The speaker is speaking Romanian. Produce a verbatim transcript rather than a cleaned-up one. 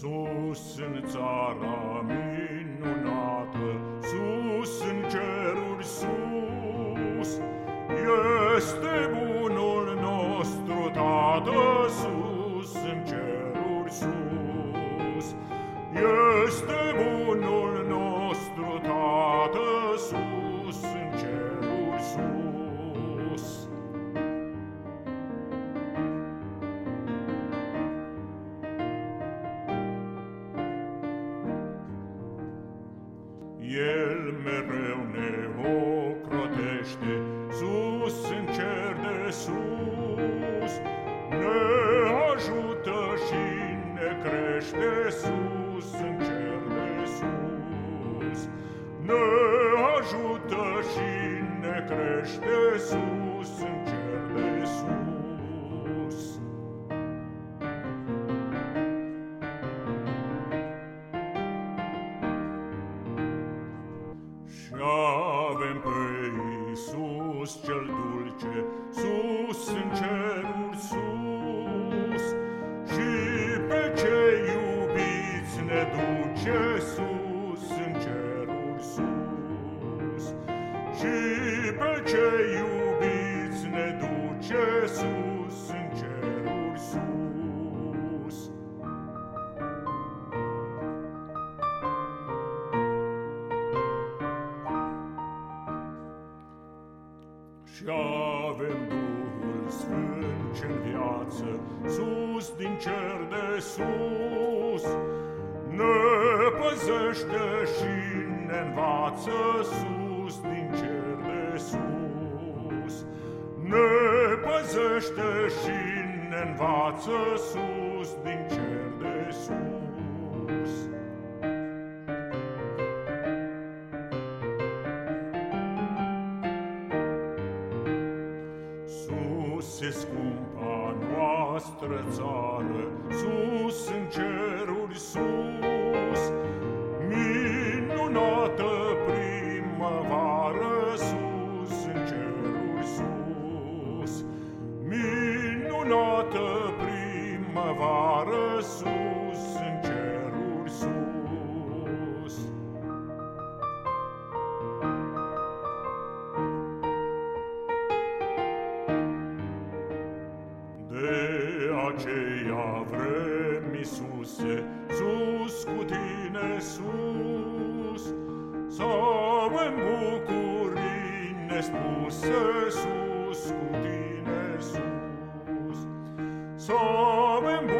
Sus în țara minunată, sus în ceruri sus, este bunul nostru Tată, sus în ceruri sus. Este bunul nostru Tată, sus în ceruri sus. El mereu ne ocrotește sus în cer de sus, ne ajută și ne crește sus în cer de sus, ne ajută și ne crește sus în cer de sus. Și avem pe Iisus cel dulce, sus în ceruri sus, și pe cei iubiți ne duce sus în ceruri sus, și pe cei iubiți ne duce sus în ceruri sus. Și avem Duhul Sfânt ce-n viață, sus din cer de sus, ne păzește și ne învață sus din cer de sus, ne păzește și ne învață sus din cer de sus. Sus e scumpa noastră țară, sus în ceruri sus, minunată primăvară, sus în ceruri sus, minunată primăvară, sus în ceruri sus. De aceea vrem, Iisuse, sus cu Tine sus, să avem bucurii nespuse, sus cu Tine sus, să avem